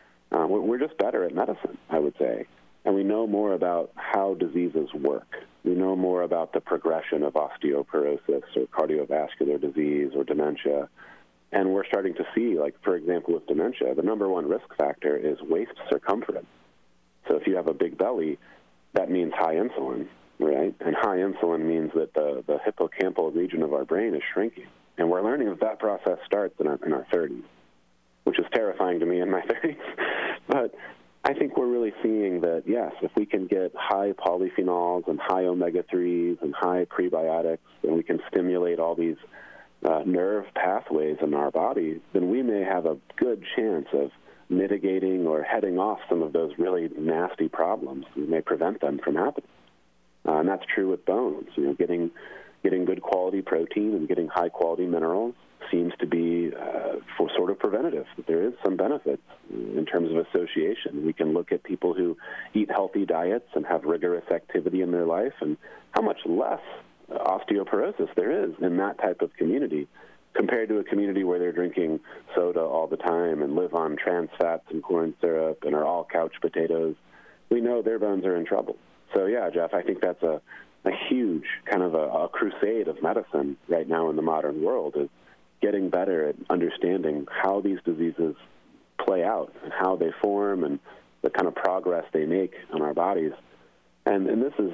We're just better at medicine, I would say. And we know more about how diseases work. We know more about the progression of osteoporosis or cardiovascular disease or dementia. And we're starting to see, like, for example, with dementia, the number one risk factor is waist circumference. So if you have a big belly, that means high insulin, right? And high insulin means that the hippocampal region of our brain is shrinking. And we're learning that process starts in our 30s, which is terrifying to me in my 30s. But I think we're really seeing that, yes, if we can get high polyphenols and high omega-3s and high prebiotics, and we can stimulate all these nerve pathways in our body, then we may have a good chance of mitigating or heading off some of those really nasty problems. We may prevent them from happening. And that's true with bones. You know, getting good quality protein and getting high quality minerals seems to be for sort of preventative. There is some benefits in terms of association. We can look at people who eat healthy diets and have rigorous activity in their life and how much less osteoporosis there is in that type of community compared to a community where they're drinking soda all the time and live on trans fats and corn syrup and are all couch potatoes. We know their bones are in trouble. So, yeah, Jeff, I think that's a huge kind of a crusade of medicine right now in the modern world, is getting better at understanding how these diseases play out and how they form and the kind of progress they make on our bodies. And this is,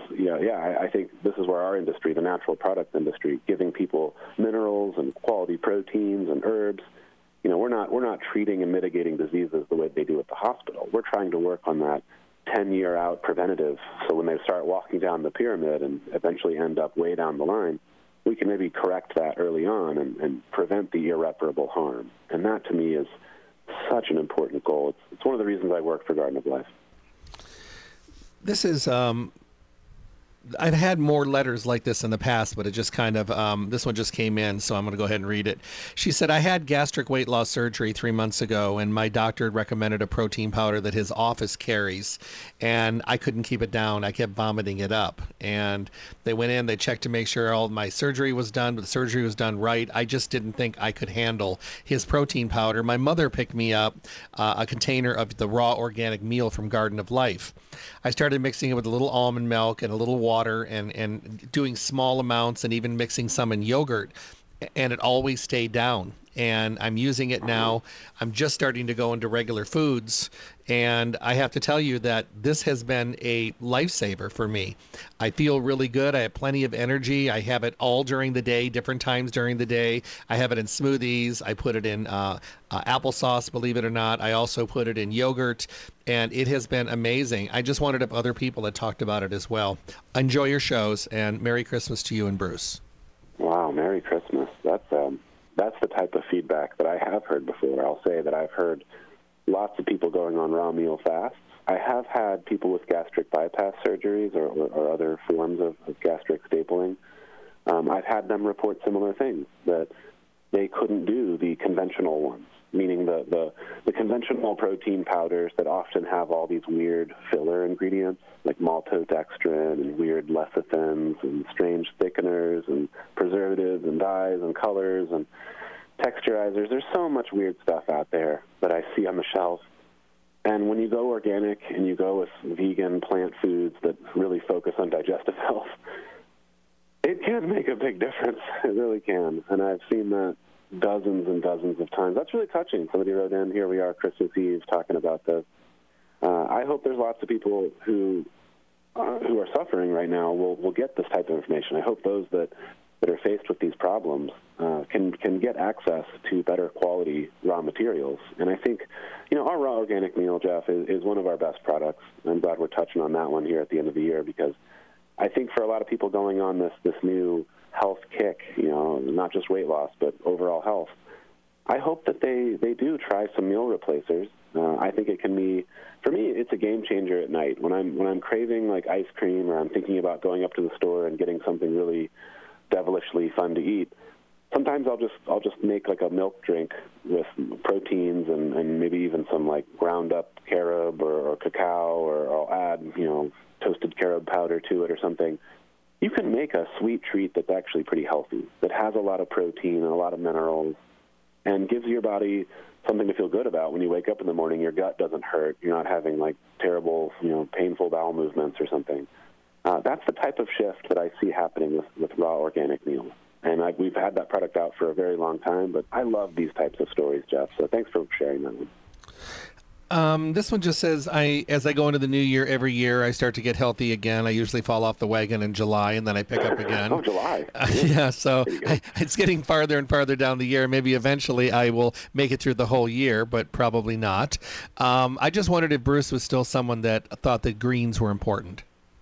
I think this is where our industry, the natural products industry, giving people minerals and quality proteins and herbs, you know, we're not treating and mitigating diseases the way they do at the hospital. We're trying to work on that 10-year out preventative, so when they start walking down the pyramid and eventually end up way down the line, we can maybe correct that early on and prevent the irreparable harm. And that, to me, is such an important goal. It's one of the reasons I work for Garden of Life. This is I've had more letters like this in the past, but it just kind of, this one just came in, so I'm going to go ahead and read it. She said, I had gastric weight loss surgery 3 months ago, and my doctor recommended a protein powder that his office carries, and I couldn't keep it down. I kept vomiting it up, and they went in, they checked to make sure all my surgery was done, but the surgery was done right. I just didn't think I could handle his protein powder. My mother picked me up a container of the raw organic meal from Garden of Life. I started mixing it with a little almond milk and a little water and doing small amounts and even mixing some in yogurt, and it always stayed down. And I'm using it now. I'm just starting to go into regular foods, and I have to tell you that this has been a lifesaver for me. I feel really good. I have plenty of energy. I have it all during the day, different times during the day. I have it in smoothies. I put it in applesauce, believe it or not. I also put it in yogurt, and it has been amazing. I just wondered if other people had talked about it as well. Enjoy your shows, and Merry Christmas to you and Bruce. Wow, Merry Christmas. That's the type of feedback that I have heard before. I'll say that I've heard lots of people going on raw meal fasts. I have had people with gastric bypass surgeries or other forms of gastric stapling. I've had them report similar things, that they couldn't do the conventional ones, meaning the conventional protein powders that often have all these weird filler ingredients like maltodextrin and weird lecithins and strange thickeners and preservatives and dyes and colors and texturizers. There's so much weird stuff out there that I see on the shelf. And when you go organic and you go with vegan plant foods that really focus on digestive health, it can make a big difference. It really can. And I've seen that dozens and dozens of times. That's really touching. Somebody wrote in, here we are, Christmas Eve, talking about this. I hope there's lots of people who are suffering right now will get this type of information. I hope those that are faced with these problems can get access to better quality raw materials. And I think, our raw organic meal, Jeff, is one of our best products. I'm glad we're touching on that one here at the end of the year, because I think for a lot of people going on this new health kick, not just weight loss, but overall health, I hope that they do try some meal replacers. I think it can be, for me, it's a game changer at night. When I'm craving like ice cream, or I'm thinking about going up to the store and getting something really devilishly fun to eat, sometimes I'll just make like a milk drink with proteins and maybe even some like ground up carob or cacao, or I'll add toasted carob powder to it or something. You can make a sweet treat that's actually pretty healthy, that has a lot of protein and a lot of minerals, and gives your body something to feel good about. When you wake up in the morning, your gut doesn't hurt. You're not having like terrible, painful bowel movements or something. That's the type of shift that I see happening with raw organic meals. And we've had that product out for a very long time, but I love these types of stories, Jeff. So thanks for sharing that one. This one just says, as I go into the new year, every year I start to get healthy again. I usually fall off the wagon in July, and then I pick up again. Oh, July. Yeah, so it's getting farther and farther down the year. Maybe eventually I will make it through the whole year, but probably not. I just wondered if Bruce was still someone that thought that greens were important.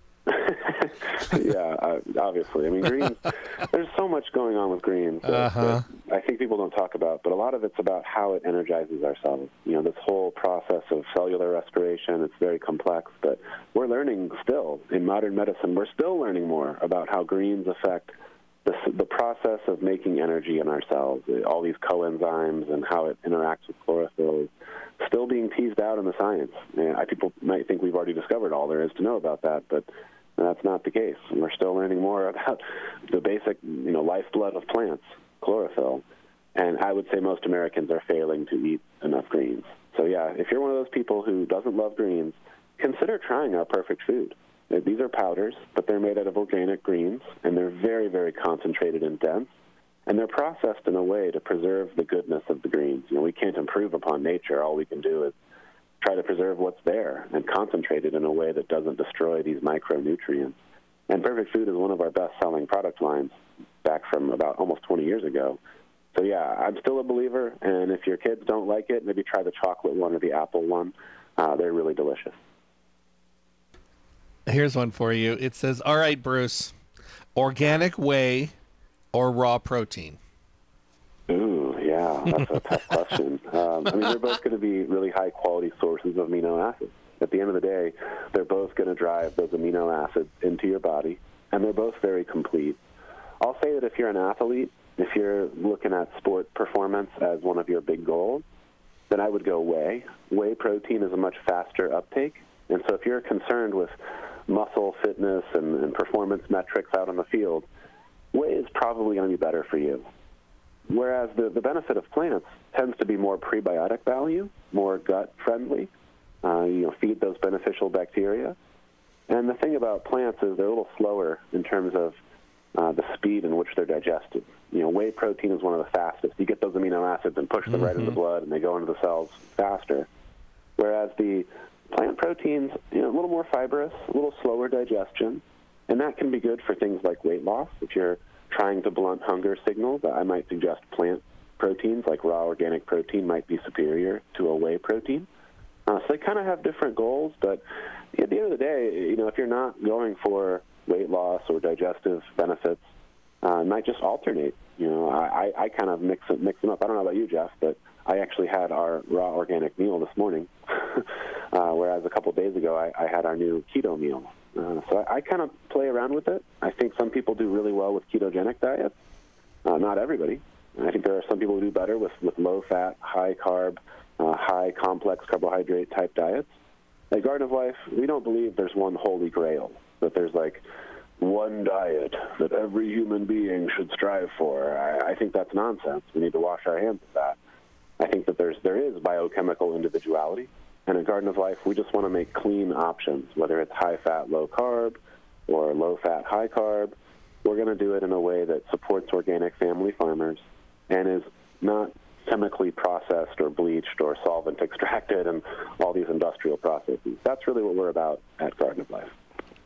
Yeah, obviously. I mean, greens, there's so much going on with greens that I think people don't talk about, but a lot of it's about how it energizes our cells. This whole process of cellular respiration, it's very complex, but we're learning still. In modern medicine, we're still learning more about how greens affect the process of making energy in our cells, all these coenzymes and how it interacts with chlorophyll is still being teased out in the science. People might think we've already discovered all there is to know about that, but that's not the case. We're still learning more about the basic, lifeblood of plants, chlorophyll. And I would say most Americans are failing to eat enough greens. So, yeah, if you're one of those people who doesn't love greens, consider trying our perfect food. These are powders, but they're made out of organic greens, and they're very, very concentrated and dense. And they're processed in a way to preserve the goodness of the greens. We can't improve upon nature. All we can do is try to preserve what's there and concentrate it in a way that doesn't destroy these micronutrients. And Perfect Food is one of our best-selling product lines back from about almost 20 years ago. So, yeah, I'm still a believer, and if your kids don't like it, maybe try the chocolate one or the apple one. They're really delicious. Here's one for you. It says, all right, Bruce, organic whey or raw protein? Ooh, yeah, that's a tough question. They're both going to be really high-quality sources of amino acids. At the end of the day, they're both going to drive those amino acids into your body, and they're both very complete. I'll say that if you're an athlete, if you're looking at sport performance as one of your big goals, then I would go whey. Whey protein is a much faster uptake, and so if you're concerned with muscle fitness and performance metrics out on the field, whey is probably going to be better for you. Whereas the benefit of plants tends to be more prebiotic value, more gut-friendly, feed those beneficial bacteria. And the thing about plants is they're a little slower in terms of the speed in which they're digested. Whey protein is one of the fastest. You get those amino acids and push them right into the blood, and they go into the cells faster. Whereas the plant proteins, a little more fibrous, a little slower digestion, and that can be good for things like weight loss. If you're trying to blunt hunger signals, I might suggest plant proteins like raw organic protein might be superior to a whey protein. So they kind of have different goals, but at the end of the day, if you're not going for weight loss or digestive benefits, might just alternate. I kind of mix them up. I don't know about you, Jeff, but I actually had our raw organic meal this morning, whereas a couple of days ago I had our new keto meal. So I kind of play around with it. I think some people do really well with ketogenic diets. Not everybody. I think there are some people who do better with low-fat, high-carb, high complex carbohydrate type diets. At Garden of Life, we don't believe there's one holy grail, that there's like one diet that every human being should strive for. I think that's nonsense. We need to wash our hands of that. I think that there is biochemical individuality, and at Garden of Life, we just want to make clean options, whether it's high-fat, low-carb, or low-fat, high-carb. We're going to do it in a way that supports organic family farmers and is not chemically processed or bleached or solvent extracted and all these industrial processes. That's really what we're about at Garden of Life.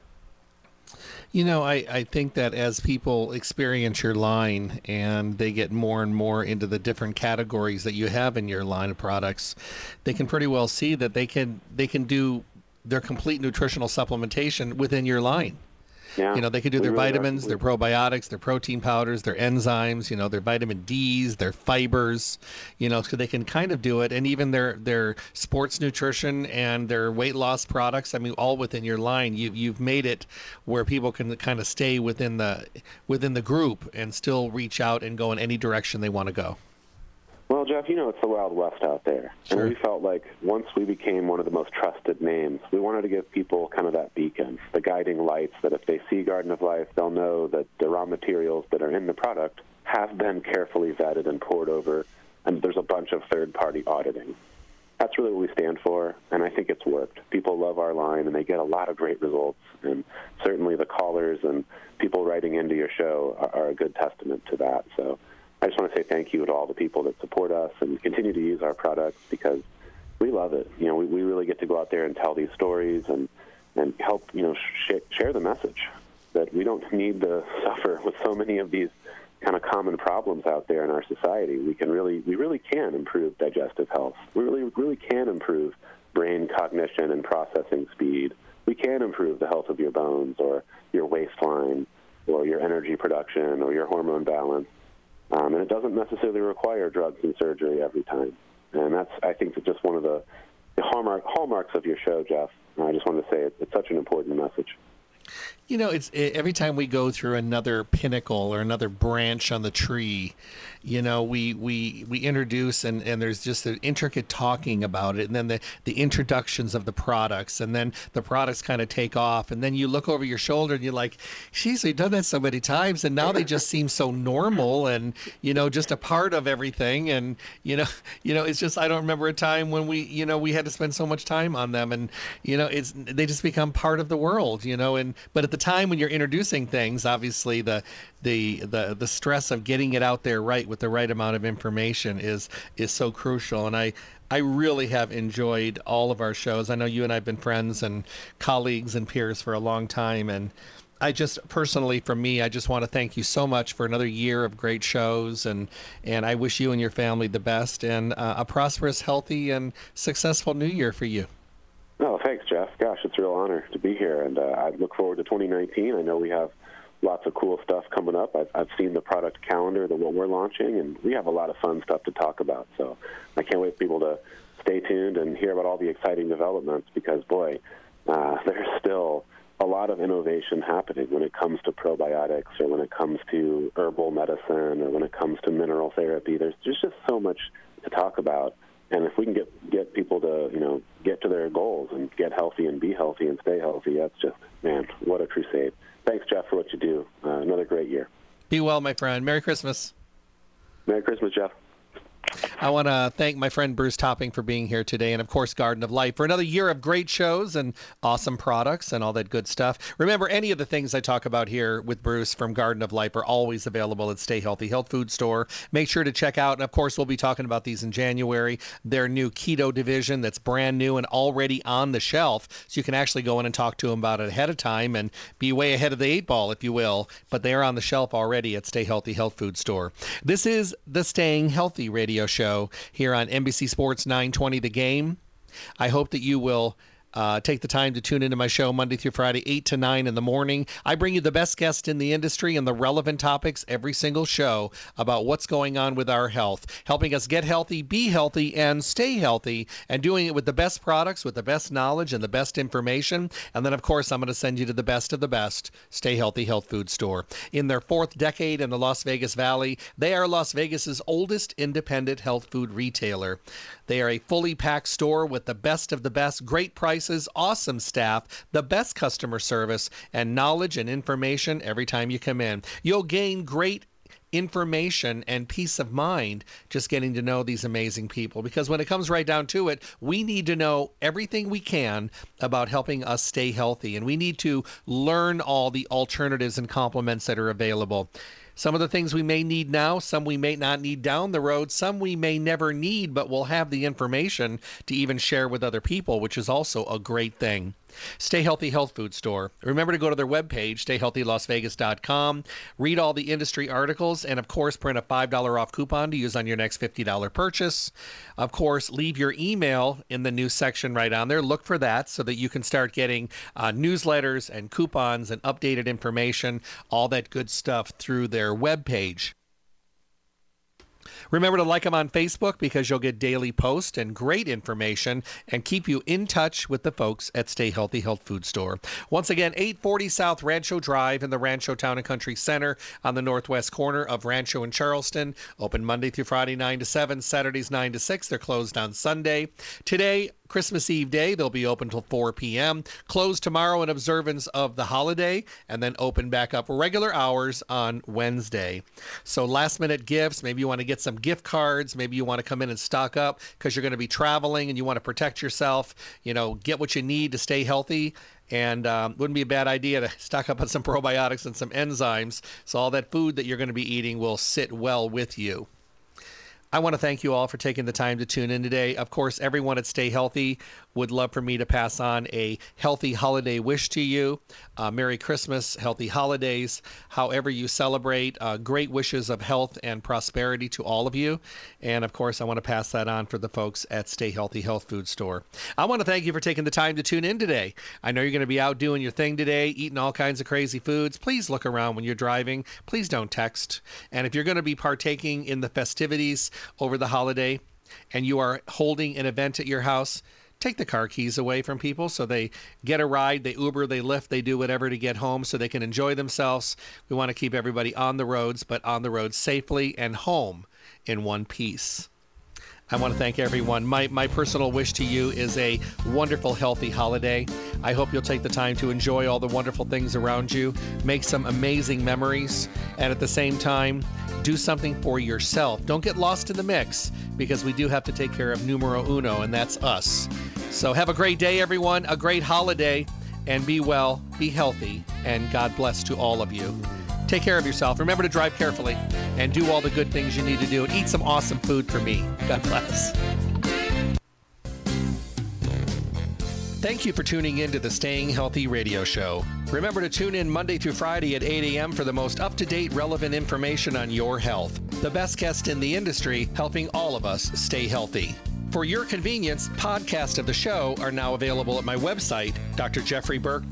I think that as people experience your line and they get more and more into the different categories that you have in your line of products, they can pretty well see that they can do their complete nutritional supplementation within your line. Yeah. They could do their vitamins, their probiotics, their protein powders, their enzymes, their vitamin Ds, their fibers, so they can kind of do it. And even their sports nutrition and their weight loss products, all within your line. You've made it where people can kind of stay within the group and still reach out and go in any direction they want to go. Well, Jeff, it's the Wild West out there. Sure. And we felt like once we became one of the most trusted names, we wanted to give people kind of that beacon, the guiding lights, that if they see Garden of Life, they'll know that the raw materials that are in the product have been carefully vetted and poured over, and there's a bunch of third-party auditing. That's really what we stand for, and I think it's worked. People love our line, and they get a lot of great results, and certainly the callers and people writing into your show are a good testament to that. So I just want to say thank you to all the people that support us and continue to use our products, because we love it. We really get to go out there and tell these stories and help, share the message that we don't need to suffer with so many of these kind of common problems out there in our society. We really can improve digestive health. We really can improve brain cognition and processing speed. We can improve the health of your bones or your waistline or your energy production or your hormone balance. And it doesn't necessarily require drugs and surgery every time. And that's, I think, just one of the hallmarks of your show, Jeff. I just wanted to say it's such an important message. It's every time we go through another pinnacle or another branch on the tree, we introduce and there's just an intricate talking about it, and then the introductions of the products, and then the products kind of take off, and then you look over your shoulder and you're like, geez, we've done that so many times, and now they just seem so normal and just a part of everything, and it's just, I don't remember a time when we had to spend so much time on them, and they just become part of the world, but at the time when you're introducing things, obviously the stress of getting it out there right with the right amount of information is so crucial. And I really have enjoyed all of our shows. I know you and I have been friends and colleagues and peers for a long time, and I just personally, for me, I just want to thank you so much for another year of great shows, and I wish you and your family the best and a prosperous, healthy, and successful new year for you. Oh, thanks, Jeff. Gosh, it's a real honor to be here, and I look forward to 2019. I know we have lots of cool stuff coming up. I've seen the product calendar, what we're launching, and we have a lot of fun stuff to talk about. So I can't wait for people to stay tuned and hear about all the exciting developments, because, boy, there's still a lot of innovation happening when it comes to probiotics, or when it comes to herbal medicine, or when it comes to mineral therapy. There's just so much to talk about. And if we can get people to, get to their goals and get healthy and be healthy and stay healthy, that's just, man, what a crusade. Thanks, Jeff, for what you do. Another great year. Be well, my friend. Merry Christmas. Merry Christmas, Jeff. I want to thank my friend Bruce Topping for being here today, and of course Garden of Life for another year of great shows and awesome products and all that good stuff. Remember, any of the things I talk about here with Bruce from Garden of Life are always available at Stay Healthy Health Food Store. Make sure to check out, and of course we'll be talking about these in January, their new keto division that's brand new and already on the shelf, so you can actually go in and talk to them about it ahead of time and be way ahead of the 8 ball, if you will. But they are on the shelf already at Stay Healthy Health Food Store. This is the Staying Healthy Radio Show here on NBC Sports 920 The Game. I hope that you will take the time to tune into my show Monday through Friday, 8 to 9 in the morning. I bring you the best guests in the industry and the relevant topics every single show about what's going on with our health, helping us get healthy, be healthy, and stay healthy, and doing it with the best products, with the best knowledge, and the best information. And then, of course, I'm going to send you to the best of the best, Stay Healthy Health Food Store. In their 4th decade in the Las Vegas Valley, they are Las Vegas's oldest independent health food retailer. They are a fully packed store with the best of the best, great prices, awesome staff, the best customer service, and knowledge and information every time you come in. You'll gain great information and peace of mind just getting to know these amazing people, because when it comes right down to it, we need to know everything we can about helping us stay healthy, and we need to learn all the alternatives and complements that are available. Some of the things we may need now, some we may not need down the road, some we may never need, but we'll have the information to even share with other people, which is also a great thing. Stay Healthy Health Food Store. Remember to go to their webpage, stayhealthylasvegas.com, read all the industry articles, and of course, print a $5 off coupon to use on your next $50 purchase. Of course, leave your email in the news section right on there. Look for that so that you can start getting newsletters and coupons and updated information, all that good stuff through their webpage. Remember to like them on Facebook, because you'll get daily posts and great information and keep you in touch with the folks at Stay Healthy Health Food Store. Once again, 840 South Rancho Drive in the Rancho Town and Country Center on the northwest corner of Rancho and Charleston. Open Monday through Friday, 9 to 7, Saturdays 9 to 6. They're closed on Sunday. Today, Christmas Eve day, they'll be open till 4 p.m. Closed tomorrow in observance of the holiday, and then open back up regular hours on Wednesday. So last minute gifts, maybe you want to get some gift cards, maybe you want to come in and stock up because you're going to be traveling and you want to protect yourself, get what you need to stay healthy. And wouldn't be a bad idea to stock up on some probiotics and some enzymes, so all that food that you're going to be eating will sit well with you. I want to thank you all for taking the time to tune in today. Of course, everyone at Stay Healthy would love for me to pass on a healthy holiday wish to you. Merry Christmas, healthy holidays, however you celebrate. Great wishes of health and prosperity to all of you. And of course, I want to pass that on for the folks at Stay Healthy Health Food Store. I want to thank you for taking the time to tune in today. I know you're going to be out doing your thing today, eating all kinds of crazy foods. Please look around when you're driving. Please don't text. And if you're going to be partaking in the festivities over the holiday and you are holding an event at your house, take the car keys away from people so they get a ride, they Uber, they Lyft, they do whatever to get home so they can enjoy themselves. We want to keep everybody on the roads, but on the road safely and home in one piece. I want to thank everyone. My personal wish to you is a wonderful, healthy holiday. I hope you'll take the time to enjoy all the wonderful things around you, make some amazing memories, and at the same time, do something for yourself. Don't get lost in the mix, because we do have to take care of numero uno, and that's us. So have a great day, everyone, a great holiday, and be well, be healthy, and God bless to all of you. Take care of yourself. Remember to drive carefully and do all the good things you need to do, and eat some awesome food for me. God bless. Thank you for tuning in to the Staying Healthy Radio Show. Remember to tune in Monday through Friday at 8 a.m. for the most up-to-date, relevant information on your health. The best guest in the industry, helping all of us stay healthy. For your convenience, podcasts of the show are now available at my website,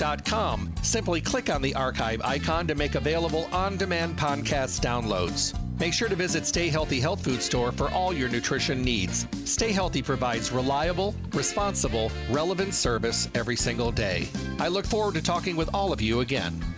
drjeffreyburke.com. Simply click on the archive icon to make available on-demand podcast downloads. Make sure to visit Stay Healthy Health Food Store for all your nutrition needs. Stay Healthy provides reliable, responsible, relevant service every single day. I look forward to talking with all of you again.